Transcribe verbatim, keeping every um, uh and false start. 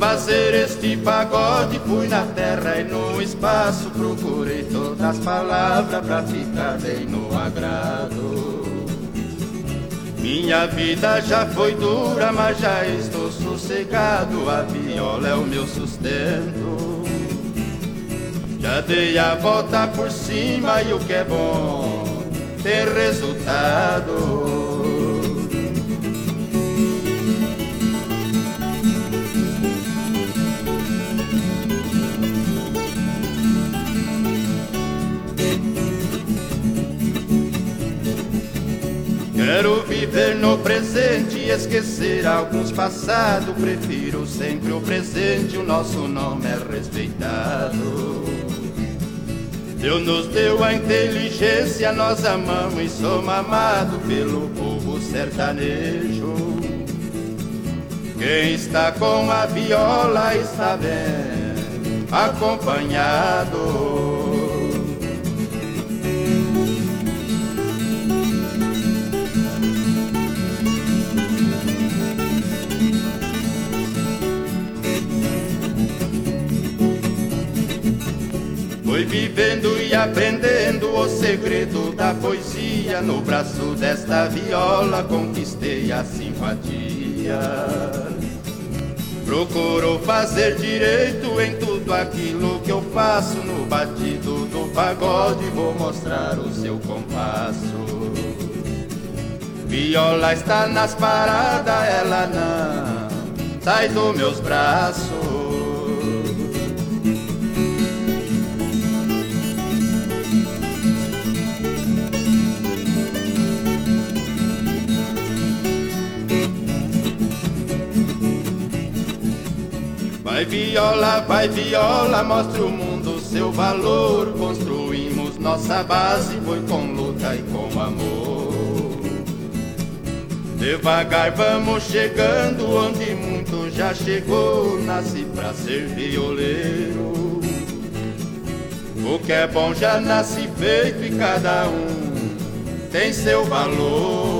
fazer este pagode fui na terra e no espaço, procurei todas as palavras pra ficar bem no agrado. Minha vida já foi dura, mas já estou sossegado, a viola é o meu sustento. Já dei a volta por cima e o que é bom ter resultado. Quero viver no presente e esquecer alguns passados. Prefiro sempre o presente, o nosso nome é respeitado. Deus nos deu a inteligência, nós amamos e somos amados pelo povo sertanejo. Quem está com a viola está bem acompanhado. Foi vivendo e aprendendo o segredo da poesia. No braço desta viola conquistei a simpatia. Procuro fazer direito em tudo aquilo que eu faço. No batido do pagode vou mostrar o seu compasso. Viola está nas paradas, ela não sai dos meus braços. Vai viola, vai viola, mostre o mundo seu valor. Construímos nossa base, foi com luta e com amor. Devagar vamos chegando onde muito já chegou. Nasci pra ser violeiro. O que é bom já nasce feito e cada um tem seu valor.